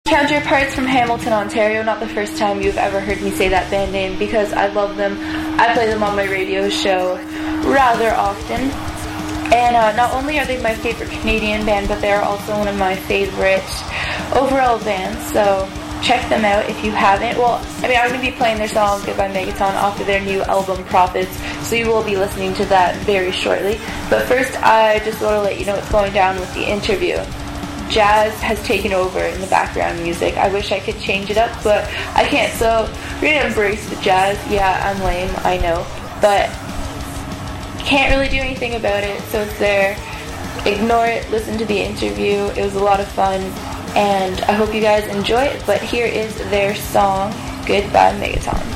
Counterparts from Hamilton, Ontario. Not the first time you've ever heard me say that band name because I love them. I play them on my radio show rather often. And not only are they my favorite Canadian band, but they're also one of my favorite overall bands. So check them out if you haven't. Well, I'm going to be playing their song Goodbye Megaton off of their new album Prophets, so you will be listening to that very shortly. But first, I just want to let you know what's going down with the interview. Jazz has taken over in the background music. I wish I could change it up, but I can't, so we're going to embrace the jazz. Yeah, I'm lame, I know, but can't really do anything about it, so it's there. Ignore it, listen to the interview. It was a lot of fun, and I hope you guys enjoy it, but here is their song, Goodbye Megaton.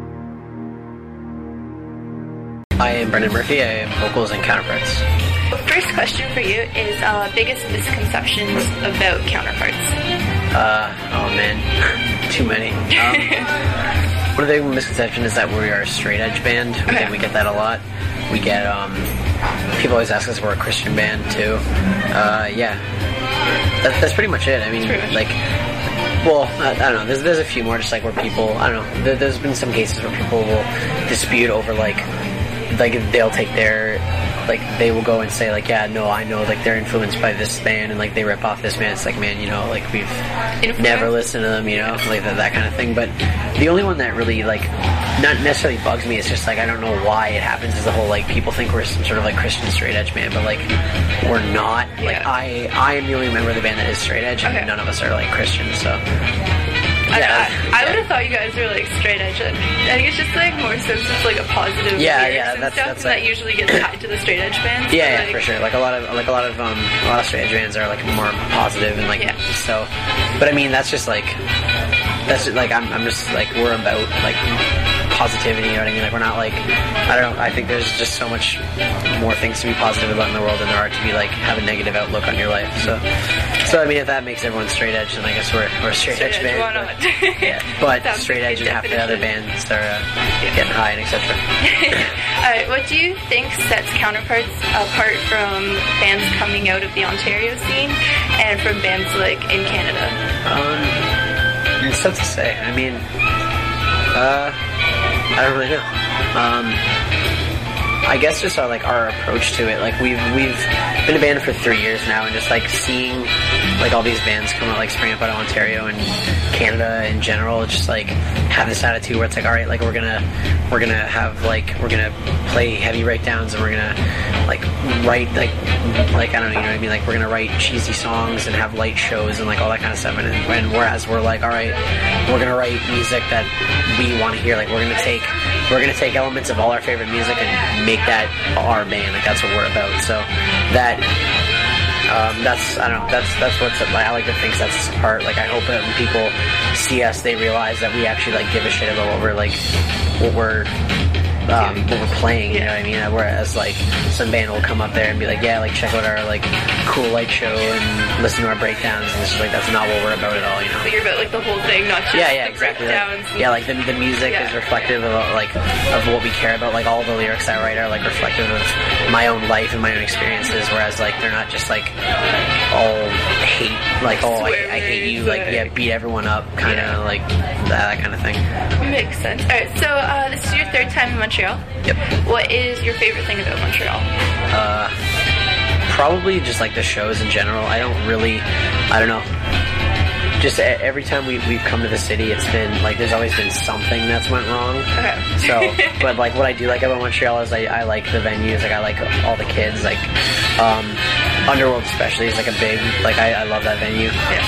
I am Brendan Murphy. I am vocals and counterparts. first question for you is biggest misconceptions about Counterparts. Oh man, too many. One of the big misconceptions is that we are a straight edge band. We get that a lot. We get people always ask us if we're a Christian band too. Yeah, that's pretty much it. I mean, like, well, I don't know. There's a few more, just like where people, I don't know. There's been some cases where people will dispute over like they'll take their, like, they will go and say, like, yeah, no, I know, like, they're influenced by this band, and, like, they rip off this band. It's like, man, you know, like, we've never listened to them, you know, like, that kind of thing. But the only one that really, like, not necessarily bugs me, it's just, like, I don't know why it happens, is the whole, like, people think we're some sort of, like, Christian straight edge band, but, like, we're not. Like, I am the only member of the band that is straight edge, and none of us are, like, Christians, so... Yeah, I would have thought you guys were like straight edge. I think it's just like more so just like a positive that's that usually gets tied to the straight edge bands. Yeah, like, for sure. Like a lot of straight edge bands are like more positive and like so. But I mean, I'm just like we're about like positivity. You know what I mean? Like we're not like, I don't know. I think there's just so much more things to be positive about in the world than there are to be like have a negative outlook on your life. So I mean, if that makes everyone straight edge, then I guess we're a straight edge band. Why not? But straight edge and half the other bands are getting high and etc. Alright, what do you think sets Counterparts apart from bands coming out of the Ontario scene and from bands like in Canada? It's tough to say. I mean, I don't really know. I guess just our approach to it. Like we've been a band for 3 years now, and just like seeing like all these bands come out, like spring up out of Ontario and Canada in general, just like have this attitude where it's like, all right, like we're gonna play heavy breakdowns, and we're gonna like write like I don't know, you know what I mean? Like we're gonna write cheesy songs and have light shows and like all that kind of stuff. And whereas we're like, all right, we're gonna write music that we want to hear. Like we're gonna take elements of all our favorite music and make that our band. Like that's what we're about. So that's I don't know. That's what's I like to think sets us apart. Like I hope that when people see us, they realize that we actually like give a shit about what we're playing, you know what I mean? Whereas like some band will come up there and be like, yeah, like check out our like cool light show and listen to our breakdowns, and it's just like that's not what we're about at all, you know. But you're about like the whole thing, not just exactly. breakdowns. Like the music is reflective of what we care about. Like all the lyrics I write are like reflective of my own life and my own experiences, whereas like they're not just like all hate, like I hate you, like beat everyone up, kind of like that kind of thing. Makes sense. Alright, so this is your third time in Montreal. Yep. What is your favorite thing about Montreal? Probably just like the shows in general. I don't know. Just every time we've come to the city, it's been like there's always been something that's went wrong. Okay. So, but like what I do like about Montreal is I like the venues. Like I like all the kids. Like Underworld especially is like a big like I love that venue.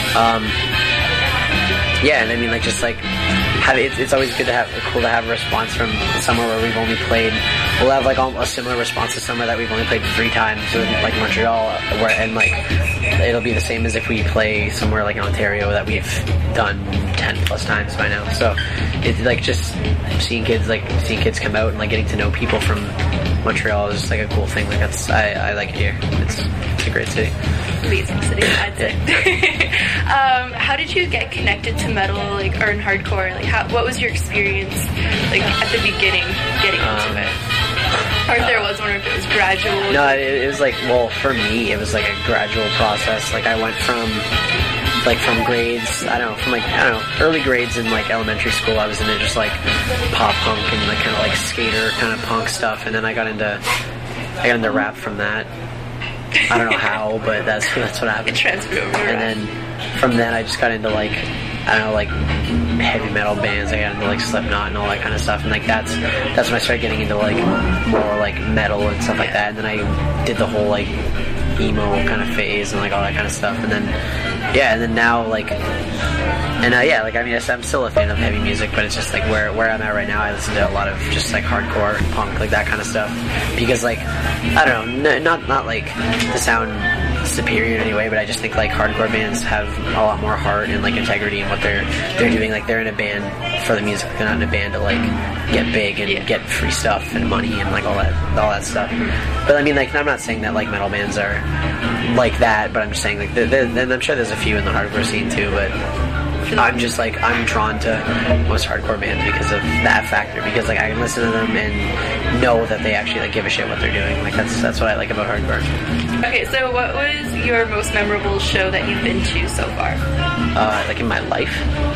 Yeah. And I mean like just like it's always cool to have a response from somewhere where we've only played. We'll have like a similar response to somewhere that we've only played 3 times, like Montreal, and like it'll be the same as if we play somewhere like in Ontario that we've done 10 plus times by now. So it's like just seeing kids come out and like getting to know people from Montreal is just like a cool thing. Like I like it here. It's a great city. Amazing city, I'd say. How did you get connected to metal, like, or in hardcore? Like, what was your experience, like, at the beginning, getting into it? Or if there was one, or if it was gradual? No, it was like, well, for me, it was like a gradual process. Like, I went from grades, early grades in like elementary school, I was into just like pop punk and like kind of like skater kind of punk stuff, and then I got into rap from that. I don't know how, but that's what happened. It transferred over. And then from then I just got into like, I don't know, like heavy metal bands. I got into like Slipknot and all that kind of stuff, and like that's when I started getting into like more like metal and stuff like that. And then I did the whole like emo kind of phase and like all that kind of stuff, and then now like, and like I mean I'm still a fan of heavy music, but it's just like where I'm at right now, I listen to a lot of just like hardcore punk, like that kind of stuff, because like I don't know, not like to sound superior in any way, but I just think like hardcore bands have a lot more heart and like integrity in what they're doing. Like they're in a band for the music, they're not in a band to like get big and get free stuff and money and like all that stuff. But I mean, like, I'm not saying that like metal bands are like that, but I'm just saying like, and I'm sure there's a few in the hardcore scene too, but I'm just like, I'm drawn to most hardcore bands because of that factor, because like I can listen to them and know that they actually like give a shit what they're doing. Like that's what I like about hardcore. Okay, so what was your most memorable show that you've been to so far? Like in my life?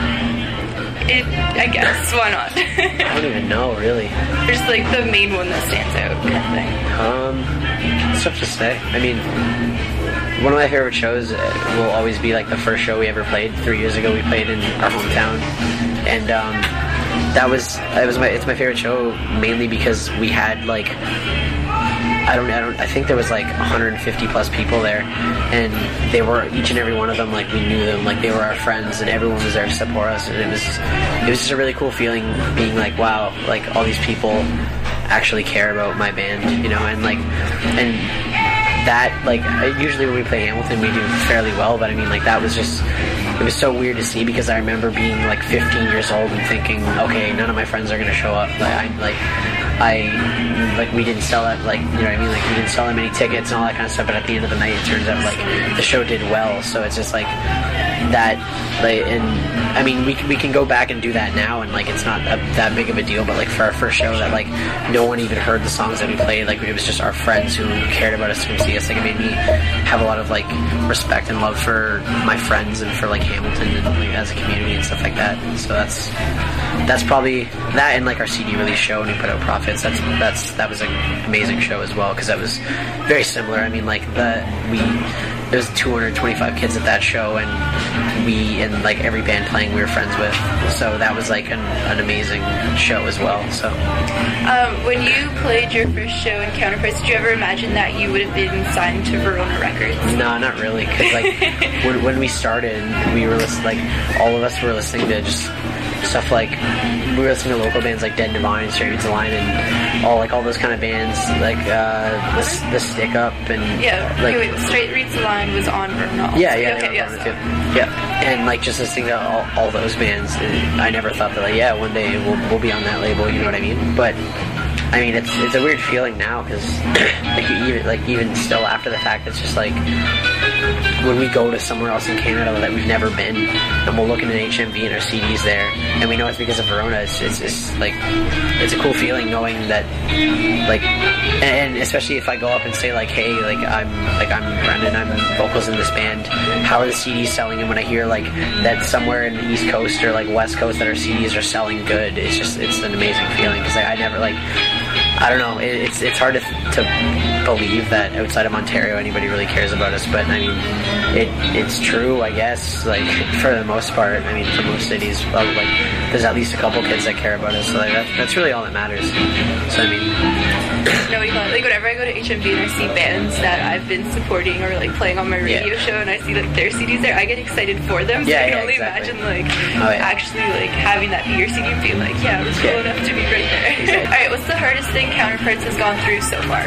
I guess, why not? I don't even know, really. Just like the main one that stands out kind of thing. It's tough to say. I mean, one of my favorite shows will always be like the first show we ever played. 3 years ago we played in our hometown, and it's my favorite show mainly because we had like I think there was like 150 plus people there, and they were, each and every one of them, like we knew them, like they were our friends, and everyone was there to support us, and it was just a really cool feeling being like, wow, like all these people actually care about my band, you know, and that, like, usually when we play Hamilton we do fairly well, but I mean, like, that was just, it was so weird to see, because I remember being like 15 years old and thinking, okay, none of my friends are gonna show up, we didn't sell it, like, you know what I mean, like, we didn't sell that many tickets and all that kind of stuff, but at the end of the night it turns out like the show did well, so it's just like that, like, and I mean, we can go back and do that now, and like it's not that big of a deal, but like for our first show that like no one even heard the songs that we played, like it was just our friends who cared about us to come see us, like it made me have a lot of like respect and love for my friends and for like Hamilton and like, as a community and stuff like that. So that's probably that, and like our CD release show when we put out Prophets, that was an amazing show as well, because that was very similar. I mean, like there was 225 kids at that show, and like every band playing we were friends with, so that was like an amazing show as well. So when you played your first show in Counterparts, did you ever imagine that you would have been signed to Verona Records? No, not really, because like when we started, we were like all of us were listening to just stuff like, we were listening to local bands like Dead and Divine and Straight Roots Line and all those kind of bands, like the Stick Up and like, wait, Straight Roots Line was on Verona. Yeah, and like just listening to all those bands, I never thought that like, one day we'll be on that label, you know what I mean? But I mean, it's a weird feeling now, because even still after the fact, it's just like when we go to somewhere else in Canada that we've never been, and we'll look at an HMV and our CD's there, and we know it's because of Verona. It's like, it's a cool feeling knowing that, like, and especially if I go up and say like, hey, I'm Brendan, I'm vocals in this band, how are the CDs selling? And when I hear like that somewhere in the East Coast or like West Coast that our CDs are selling good, it's an amazing feeling, because I never, like, I don't know, it's hard to believe that outside of Ontario anybody really cares about us, but I mean, it's true, I guess, like, for the most part. I mean, for most cities, like, there's at least a couple kids that care about us, so like, that's really all that matters. So I mean, no, like, whenever I go to HMV and I see bands that I've been supporting or like playing on my radio show, and I see like their CDs there, I get excited for them. So I can only imagine like actually like having that be your CD and being like, yeah, it's cool enough to be right there. Exactly. Alright, what's the hardest thing Counterparts has gone through so far?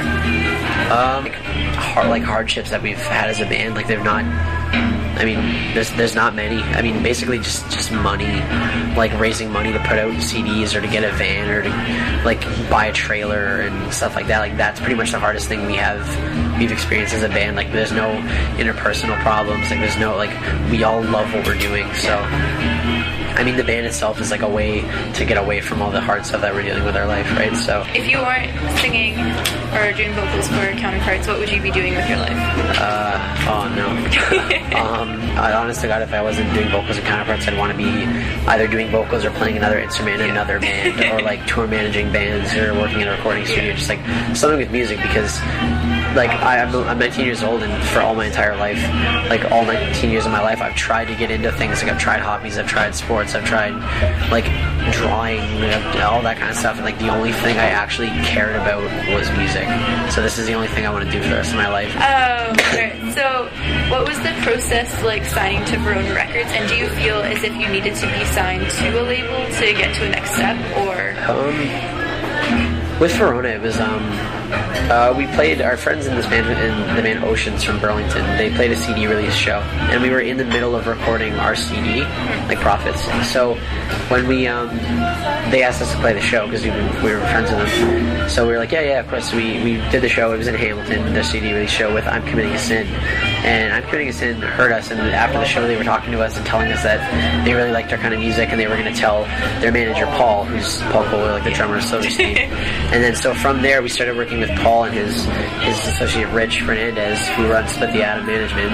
Hardships that we've had as a band, like they're not, I mean, there's not many. I mean, basically just money, like raising money to put out CDs or to get a van or to like buy a trailer and stuff like that. Like that's pretty much the hardest thing we've experienced as a band. Like there's no interpersonal problems. Like there's no, like, we all love what we're doing. So I mean, the band itself is like a way to get away from all the hard stuff that we're dealing with our life, right? So if you weren't singing or doing vocals for Counterparts, what would you be doing with your life? Oh no. Honest to God, if I wasn't doing vocals in Counterparts, I'd want to be either doing vocals or playing another instrument in another band, or like tour managing bands or working in a recording studio, just like something with music, because like I'm 19 years old, and for all my entire life, like all 19 years of my life, I've tried to get into things. Like I've tried hobbies, I've tried sports, I've tried like drawing, all that kind of stuff, and like the only thing I actually cared about was music. So this is the only thing I want to do for the rest of my life. Right. So what was the process like signing to Verona Records, and do you feel as if you needed to be signed to a label to get to a next step, or? With Verona, it was we played our friends in this band, in the band Oceans from Burlington. They played a CD release show, and we were in the middle of recording our CD, like Prophets. So when we they asked us to play the show because we were friends with them. So we were like, yeah, of course. We did the show. It was in Hamilton, the CD release show with I'm Committing a Sin. And I'm Committing a Sin heard us, and after the show they were talking to us and telling us that they really liked our kind of music, and they were going to tell their manager Paul, who's Paul Kohler, like the drummer of Silverstein. And then so from there we started working with Paul and his associate Rich Fernandez, who runs Split the Atom Management.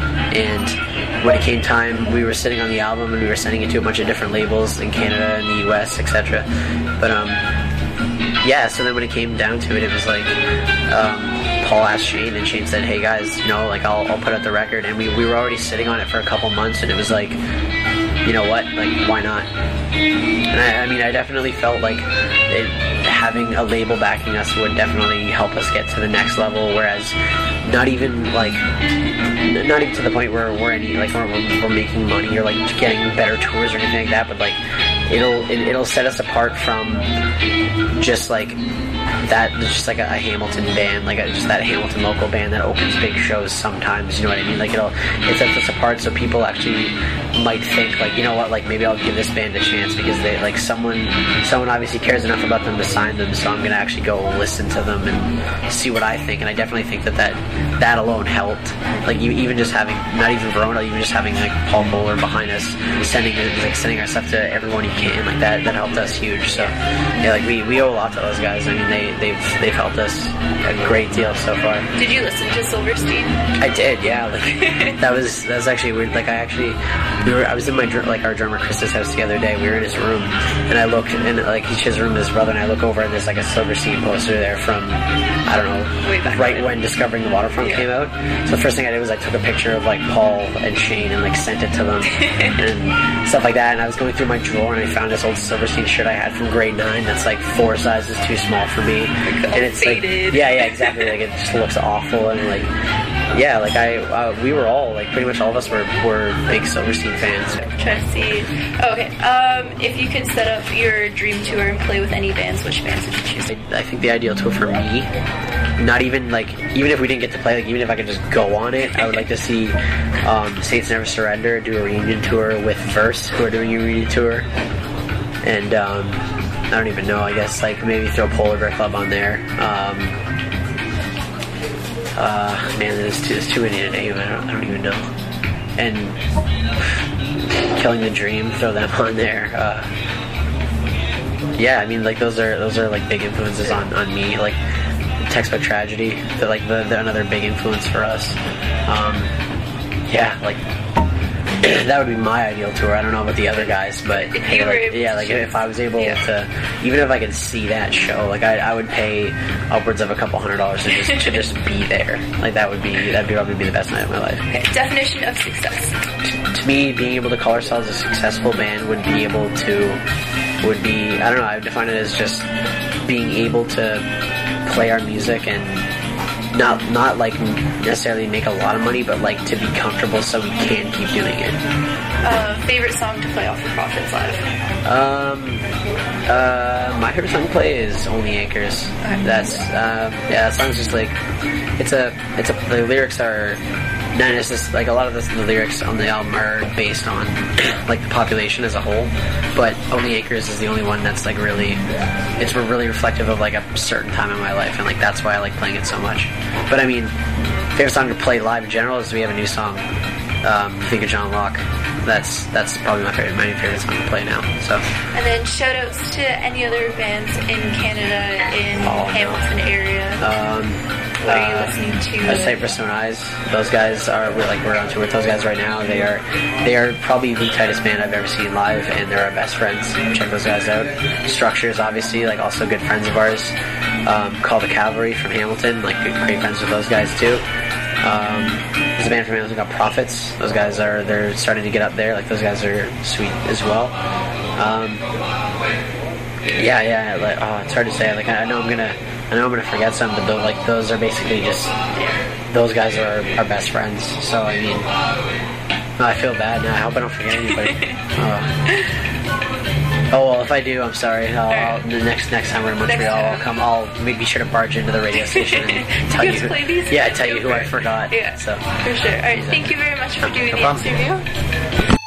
And when it came time, we were sitting on the album and we were sending it to a bunch of different labels in Canada and the US, etc. But yeah, so then when it came down to it, it was like Paul asked Shane, and Shane said, hey guys, you know, like I'll put out the record. And we were already sitting on it for a couple months, and it was like, you know what, like why not? And I mean, I definitely felt like having a label backing us would definitely help us get to the next level, whereas not even to the point where we're making money or like getting better tours or anything like that, but like it'll set us apart from just like that, just like a Hamilton band, like just that Hamilton local band that opens big shows sometimes, you know what I mean? Like it sets us apart, so people actually might think like, you know what, like maybe I'll give this band a chance because they like someone obviously cares enough about them to sign them, so I'm gonna actually go listen to them and see what I think. And I definitely think that alone helped. Like even just having, not even Verona, even just having like Paul Kohler behind us, sending our stuff to everyone he can, like that helped us huge. So yeah, like we owe a lot to those guys. I mean, they've helped us a great deal so far. Did you listen to Silverstein? I did, yeah. Like that was actually weird. Like I was in our drummer Chris's house the other day. We were in his room, and I looked, and like his room with his brother, and I look over, and there's like a Silverstein poster there from, I don't know, right when Discovering the Waterfront came out. So the first thing I did was I took a picture of like Paul and Shane and like sent it to them and stuff like that. And I was going through my drawer, and I found this old Silverstein shirt I had from grade 9 that's like 4 sizes too small for me, and it's faded. Like, yeah, exactly. Like it just looks awful, and like, yeah, like we were all like, pretty much all of us were big Silverstein fans. I'm trying to see. Oh, okay. If you could set up your dream tour and play with any bands, which bands would you choose? I think the ideal tour for me, not even like, even if we didn't get to play, like even if I could just go on it, I would like to see Saints Never Surrender do a reunion tour with Verse, who are doing a reunion tour, and I don't even know. I guess like maybe throw Polar Bear Club on there. Man, there's too many to name. I don't even know. And Killing the Dream, throw them on there. Yeah, I mean, like those are like big influences on me. Like Textbook Tragedy, they're like the another big influence for us. Yeah, like that would be my ideal tour. I don't know about the other guys, but if I was able to, even if I could see that show, like I would pay upwards of $200 to just be there. Like that'd probably be the best night of my life. Okay. Definition of success. To me, being able to call ourselves a successful band would be, I don't know, I would define it as just being able to play our music and not like necessarily make a lot of money, but like to be comfortable so we can keep doing it. Favorite song to play off of Prophets live? My favorite song to play is Only Anchors. Okay. That song's just like, the lyrics are, it's just like a lot of the lyrics on the album are based on like the population as a whole, but Only Anchors is the only one that's like really reflective of like a certain time in my life, and like that's why I like playing it so much. But I mean, favorite song to play live in general is we have a new song, Think of John Locke. That's probably my favorite song to play now. So. And then shout outs to any other bands in Canada, in Hamilton area. What are you listening to? Cypress Stone Eyes. Those guys we're on tour with those guys right now. They are probably the tightest band I've ever seen live, and they're our best friends. Check those guys out. Structures, obviously, like also good friends of ours. Call the Cavalry from Hamilton, like great friends with those guys too. There's a band from Hamilton called Prophets. Those guys they're starting to get up there. Like those guys are sweet as well. Yeah. Like, it's hard to say. Like I know I'm gonna forget some, but those are basically just, those guys are our best friends. So I mean, I feel bad now. I hope I don't forget anybody. Oh well, if I do, I'm sorry. Alright. The next time we're in Montreal, I'll be sure to barge into the radio station and tell you. Play these? Yeah, tell you who I forgot. Yeah, so for sure. All right, thank you very much for doing No the problem. interview.